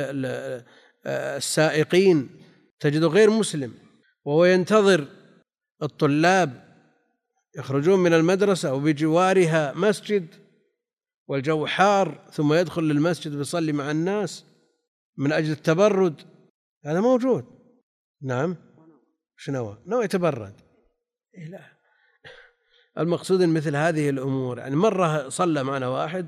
السائقين تجد غير مسلم وهو ينتظر الطلاب يخرجون من المدرسة وبجوارها مسجد والجو حار، ثم يدخل للمسجد ويصلي مع الناس من أجل التبرد. هذا موجود. نعم، شنو نوى يتبرد؟ لا، المقصود مثل هذه الأمور. يعني مرة صلى معنا واحد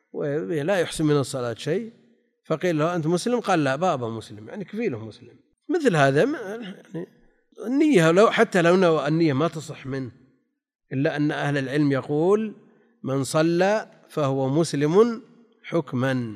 ولا يحسن من الصلاة شيء، فقيل له أنت مسلم؟ قال لا، بابا مسلم، يعني كفيله مسلم، مثل هذا يعني النية حتى لو نوى النية ما تصح منه، إلا أن أهل العلم يقول من صلى فهو مسلم حكما.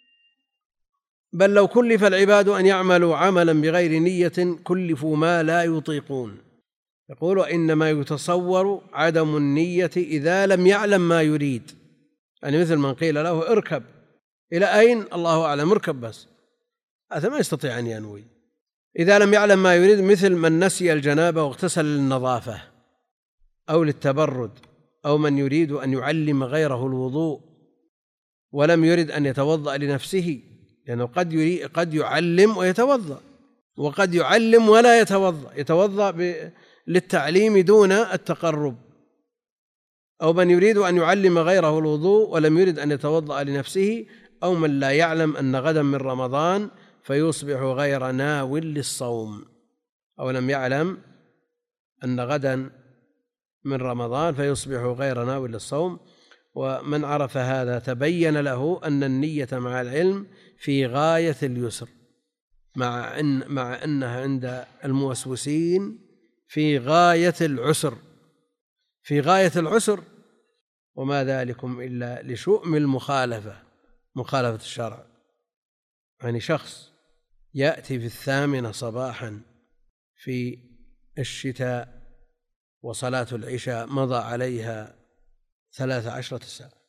بل لو كلف العباد أن يعملوا عملا بغير نية كلفوا ما لا يطيقون. يقول إنما يتصور عدم النية إذا لم يعلم ما يريد، يعني مثل من قيل له اركب، إلى أين؟ الله أعلم، اركب بس، هذا ما يستطيع أن ينوي إذا لم يعلم ما يريد، مثل من نسي الجنابة واغتسل للنظافة أو للتبرد، أو من يريد أن يعلم غيره الوضوء ولم يرد أن يتوضأ لنفسه، لأنه قد يعلم ويتوضأ، وقد يعلم ولا يتوضأ للتعليم دون التقرب، أو من يريد أن يعلم غيره الوضوء ولم يرد أن يتوضأ لنفسه، أو من لا يعلم أن غدا من رمضان فيصبح غير ناو للصوم، أو لم يعلم أن غدا من رمضان فيصبح غير ناو للصوم. ومن عرف هذا تبين له أن النية مع العلم في غاية اليسر، مع أنها عند الموسوسين في غاية العسر، في غاية العسر، وما ذلكم إلا لشؤم مخالفة الشرع. يعني شخص يأتي في 8 صباحا في الشتاء وصلاة العشاء مضى عليها 13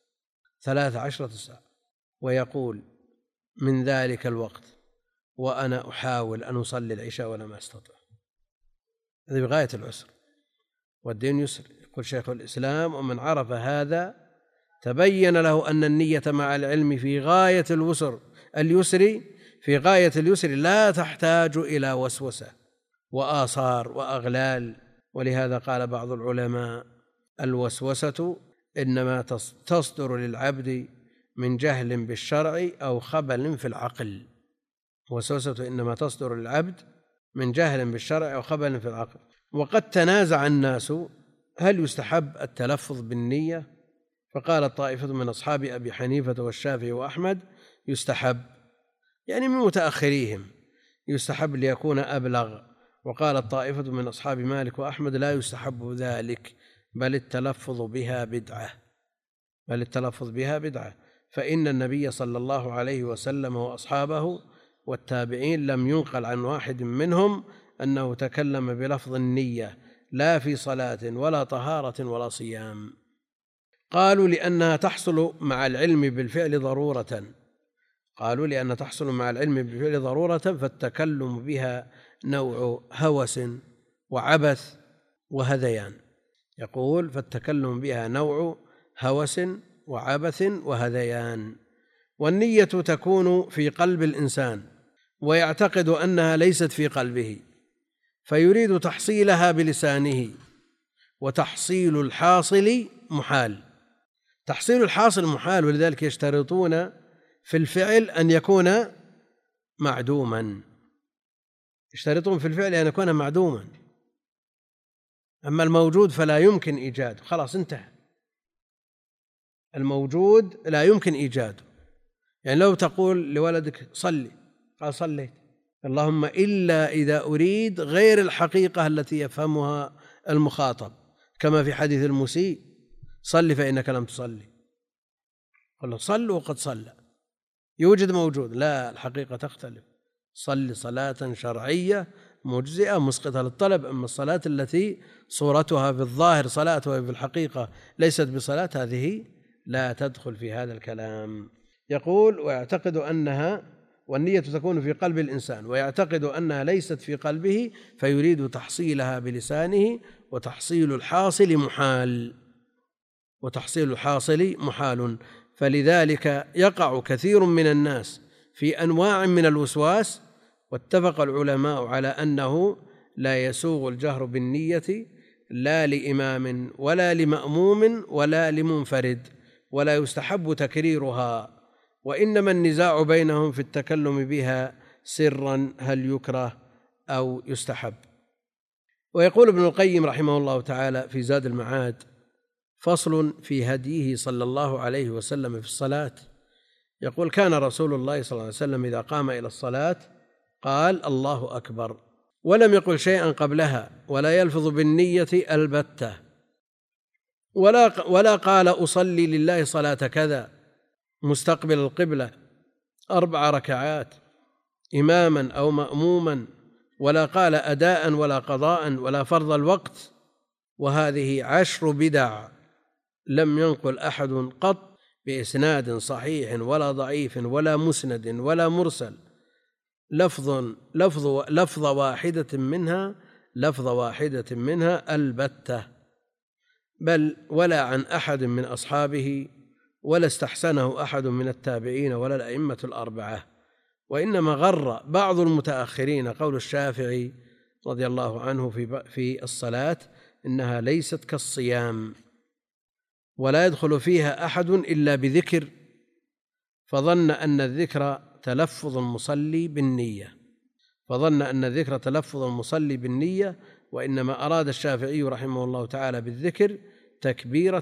ساعة، ويقول من ذلك الوقت وأنا أحاول أن أصلي العشاء ولا ما أستطيع، هذه بغاية العسر، والدين يسر. يقول شيخ الإسلام ومن عرف هذا تبين له أن النية مع العلم في غاية اليسر في غاية اليسر، لا تحتاج إلى وسوسة وآثار وأغلال. ولهذا قال بعض العلماء الوسوسة إنما تصدر للعبد من جهل بالشرع أو خبل في العقل. وسوسة إنما تصدر للعبد من جهل بالشرع أو خبل في العقل. وقد تنازع الناس هل يستحب التلفظ بالنية، فقال طائفة من أصحاب أبي حنيفة والشافعي وأحمد يستحب، يعني من متأخريهم يستحب ليكون أبلغ. وقال الطائفة من أصحاب مالك وأحمد لا يستحب ذلك، بل التلفظ بها بدعة، فإن النبي صلى الله عليه وسلم وأصحابه والتابعين لم ينقل عن واحد منهم أنه تكلم بلفظ النية لا في صلاة ولا طهارة ولا صيام. قالوا لأنها تحصل مع العلم بالفعل ضرورة، فالتكلم بها نوع هوس وعبث وهذيان. يقول فالتكلم بها نوع هوس وعبث وهذيان. والنية تكون في قلب الإنسان ويعتقد أنها ليست في قلبه، فيريد تحصيلها بلسانه، وتحصيل الحاصل محال. تحصيل الحاصل محال، ولذلك يشترطون في الفعل أن يكون معدوما، أما الموجود فلا يمكن إيجاده، خلاص انتهى، الموجود لا يمكن إيجاده. يعني لو تقول لولدك صلي، قال صليت، اللهم إلا إذا أريد غير الحقيقة التي يفهمها المخاطب، كما في حديث المسيء صلي فإنك لم تصلي، قال له صل وقد صلى، يوجد موجود، لا، الحقيقة تختلف. صل صلاة شرعية مجزئة مسقطة للطلب، أما الصلاة التي صورتها في الظاهر صلاة وفي الحقيقة ليست بصلاة، هذه لا تدخل في هذا الكلام. يقول ويعتقد أنها، والنية تكون في قلب الإنسان ويعتقد أنها ليست في قلبه، فيريد تحصيلها بلسانه، وتحصيل الحاصل محال. فلذلك يقع كثير من الناس في أنواع من الوسواس. واتفق العلماء على أنه لا يسوغ الجهر بالنية لا لإمام ولا لمأموم ولا لمنفرد، ولا يستحب تكريرها، وإنما النزاع بينهم في التكلم بها سرا هل يكره أو يستحب. ويقول ابن القيم رحمه الله تعالى في زاد المعاد: فصل في هديه صلى الله عليه وسلم في الصلاة. يقول: كان رسول الله صلى الله عليه وسلم إذا قام إلى الصلاة قال الله أكبر، ولم يقل شيئا قبلها، ولا يلفظ بالنية البتة، ولا قال أصلي لله صلاة كذا مستقبل القبلة 4 ركعات إماما أو مأموما، ولا قال أداء ولا قضاء ولا فرض الوقت. وهذه 10 بدع لم ينقل أحد قط بإسناد صحيح ولا ضعيف ولا مسند ولا مرسل لفظ واحدة منها البتة، بل ولا عن أحد من أصحابه، ولا استحسنه أحد من التابعين ولا الأئمة ال4، وإنما غر بعض المتأخرين قول الشافعي رضي الله عنه في الصلاة إنها ليست كالصيام ولا يدخل فيها أحد إلا بذكر، فظن أن الذكر تلفظ المصلي بالنية، وإنما أراد الشافعي رحمه الله تعالى بالذكر تكبيرة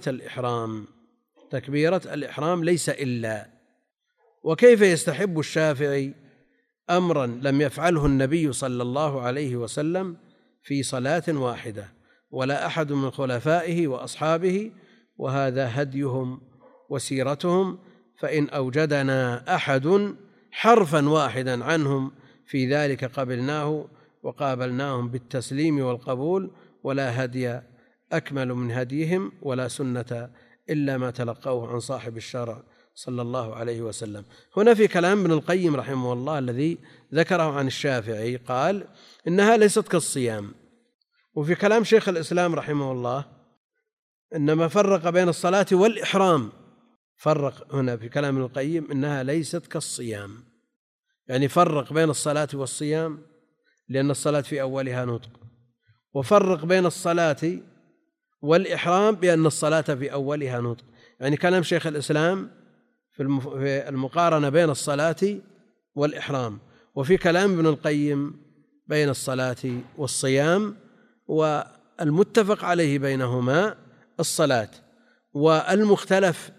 الإحرام ليس إلا. وكيف يستحب الشافعي أمرا لم يفعله النبي صلى الله عليه وسلم في صلاة واحدة ولا أحد من خلفائه وأصحابه، وهذا هديهم وسيرتهم، فإن أوجدنا أحد حرفا واحدا عنهم في ذلك قبلناه وقابلناهم بالتسليم والقبول، ولا هدي أكمل من هديهم ولا سنة إلا ما تلقوه عن صاحب الشرع صلى الله عليه وسلم. هنا في كلام ابن القيم رحمه الله الذي ذكره عن الشافعي قال إنها ليست كالصيام، وفي كلام شيخ الإسلام رحمه الله إنما فرق بين الصلاة والإحرام، فرق هنا في كلام ابن القيم إنها ليست كالصيام، يعني فرق بين الصلاة والصيام لأن الصلاة في أولها نطق، وفرق بين الصلاة والإحرام بأن الصلاة في أولها نطق. يعني كلام شيخ الإسلام في المقارنة بين الصلاة والإحرام، وفي كلام ابن القيم بين الصلاة والصيام، والمتفق عليه بينهما الصلاة، والمختلف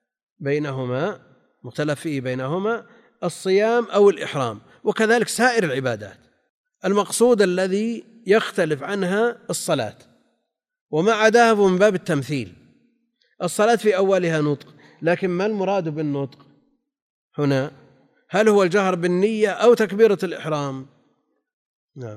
فيه بينهما الصيام أو الإحرام، وكذلك سائر العبادات. المقصود الذي يختلف عنها الصلاة، وما عداها من باب التمثيل. الصلاة في أولها نطق، لكن ما المراد بالنطق هنا؟ هل هو الجهر بالنية أو تكبيرة الإحرام؟ نعم،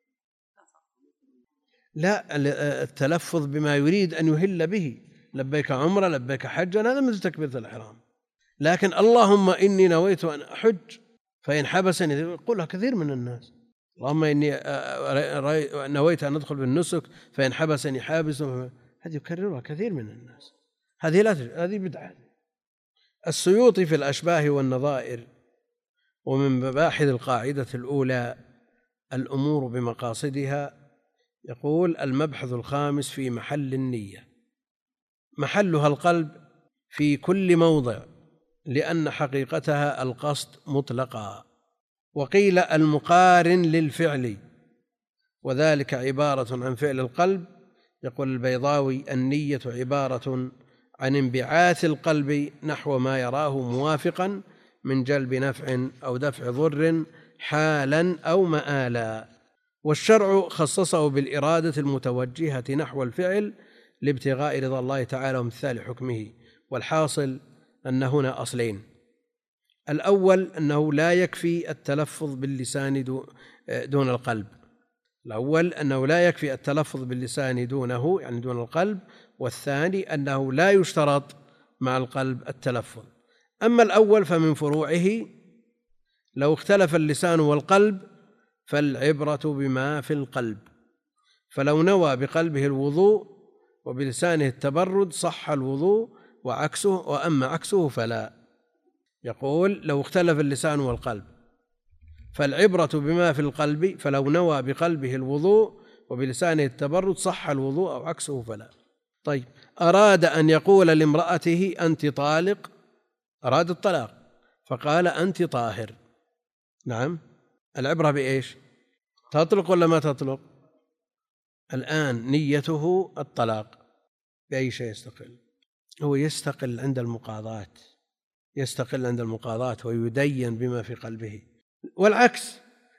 لا، التلفظ بما يريد أن يهل به، لبيك عمرة لبيك حجا، هذا مثل تكبيرة الإحرام. لكن اللهم إني نويت أن أحج فإن حبسني، يقولها كثير من الناس، اللهم إني نويت أن أدخل بالنسك فإن حبسني حابس، هذه يكررها كثير من الناس، هذه بدعة. السيوطي في الأشباه والنظائر ومن مباحث القاعدة الأولى الأمور بمقاصدها يقول: المبحث الخامس في محل النية، محلها القلب في كل موضع، لأن حقيقتها القصد مطلقا. وقيل المقارن للفعل، وذلك عبارة عن فعل القلب. يقول البيضاوي: النية عبارة عن انبعاث القلب نحو ما يراه موافقا من جلب نفع أو دفع ضر حالا أو مآلا. والشرع خصصه بالإرادة المتوجهة نحو الفعل لابتغاء رضا الله تعالى وامتثال حكمه. والحاصل أن هنا أصلين: الأول أنه لا يكفي التلفظ باللسان دون القلب، دونه، يعني دون القلب. والثاني أنه لا يشترط مع القلب التلفظ. أما الأول فمن فروعه لو اختلف اللسان والقلب فالعبرة بما في القلب، فلو نوى بقلبه الوضوء وبلسانه التبرد صح الوضوء وعكسه، وأما عكسه فلا. يقول: لو اختلف اللسان والقلب فالعبرة بما في القلب، فلو نوى بقلبه الوضوء وبلسانه التبرد صح الوضوء أو عكسه فلا. طيب، أراد أن يقول لامرأته أنت طالق، أراد الطلاق فقال أنت طاهر، نعم، العبرة بإيش؟ تطلق ولا ما تطلق؟ الآن نيته الطلاق، بأي شيء يستقل؟ هو يستقل عند المقاضاة، ويدين بما في قلبه. والعكس،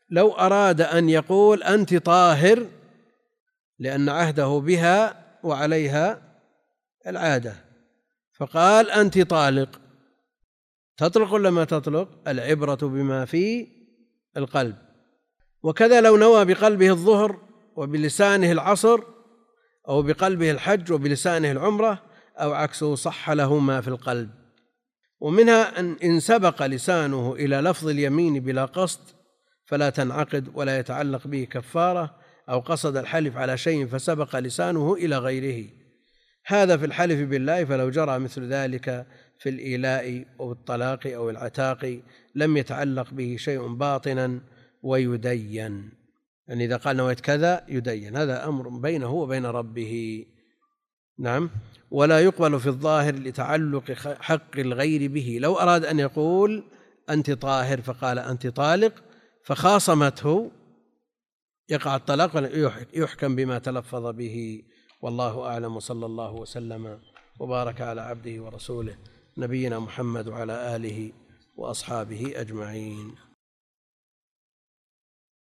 لو أراد أن يقول أنت طاهر لأن عهده بها وعليها العادة، فقال أنت طالق، تطلق ولا ما تطلق؟ العبرة بما في القلب. وكذا لو نوى بقلبه الظهر وبلسانه العصر، أو بقلبه الحج وبلسانه العمرة، أو عكسه، صح له ما في القلب. ومنها إن سبق لسانه إلى لفظ اليمين بلا قصد فلا تنعقد ولا يتعلق به كفارة، أو قصد الحلف على شيء فسبق لسانه إلى غيره، هذا في الحلف بالله، فلو جرى مثل ذلك في الإيلاء أو الطلاق أو العتاق لم يتعلق به شيء باطنا ويدين. يعني إذا قال نويت كذا يدين، هذا أمر بينه وبين ربه. نعم. ولا يقبل في الظاهر لتعلق حق الغير به. لو أراد أن يقول أنت طاهر فقال أنت طالق فخاصمته، يقع الطلاق ويحكم بما تلفظ به. والله أعلم، وصلى الله وسلم وبارك على عبده ورسوله نبينا محمد وعلى آله وأصحابه أجمعين.